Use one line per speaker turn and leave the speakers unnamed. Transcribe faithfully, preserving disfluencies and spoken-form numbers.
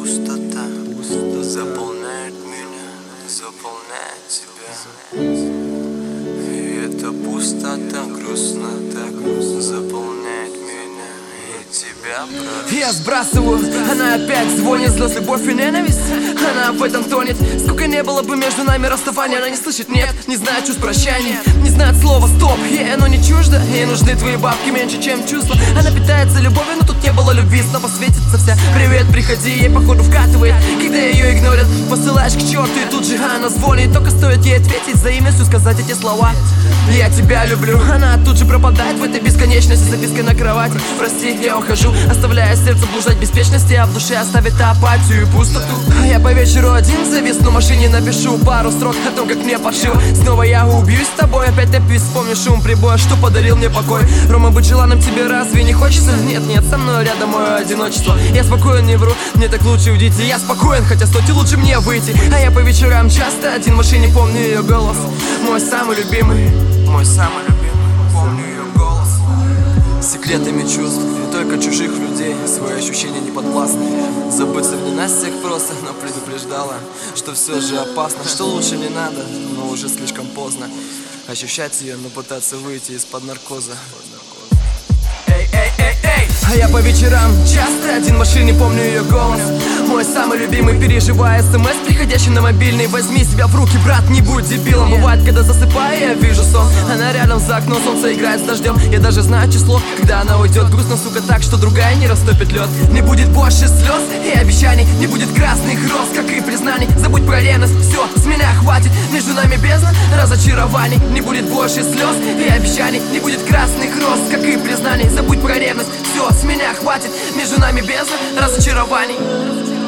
пустота, пустота заполняет меня, заполняет тебя. И эта пустота грустно так заполняет меня и тебя, брат.
Я сбрасываю, она опять звонит, злость, любовь и ненависть. Она в этом тонет. Сколько не было бы между нами расставания, она не слышит нет, не знает чувств прощания, не знает слова стоп. Ей оно не чуждо, ей нужны твои бабки меньше, чем чувства. Она питается любовью, но тут не было любви. Снова светится вся, привет, приходи, ей походу вкатывает. Когда ее игнорят, посылаешь к черту, и тут же она звонит. Только стоит ей ответить взаимностью, сказать эти слова: я тебя люблю. Она тут же пропадает в этой бесконечности, запиской на кровати: прости, я ухожу, оставляя сердце блуждать в беспечности, а в душе оставит апатию и пустоту. А я по вечеру один зависну в машине, напишу пару строк о том, как мне паршиво. Снова я убьюсь с тобой, опять опись, вспомню шум прибоя, что подарил мне покой. Рома, быть желанным тебе разве не хочется? Нет, нет, со мной рядом мое одиночество. Я спокоен, не вру, мне так лучше уйти. Я спокоен, хотя стоит и лучше мне выйти. А я по вечерам часто один в машине, помню ее голос. Мой самый любимый,
Мой самый любимый, помню ее голос.
секретами чувств, не только чужих людей, свои ощущения не подвластны. Забыться в ненастьях просто, но предупреждала, что все же опасно, что лучше не надо, но уже слишком поздно ощущать ее, но пытаться выйти из-под наркоза. Эй, эй, эй, эй! А я по вечерам часто один в машине, помню ее голос. Мой самый любимый, переживая смс, приходящий на мобильный. Возьми себя в руки, брат, не будь дебилом. Бывает, когда засыпаю, я вижу сон. Она рядом за окном, солнце играет с дождем. Я даже знаю число, когда она уйдет. Грустно, сука, так, что другая не растопит лед. Не будет больше слез и обещаний, не будет красных роз, как и признаний. Забудь про ревность, все, с меня хватит. Между нами бездна разочарований. Не будет больше слез и обещаний, не будет красных роз, как и признаний. Забудь про ревность, все, с меня хватит. Между нами бездна разочарований.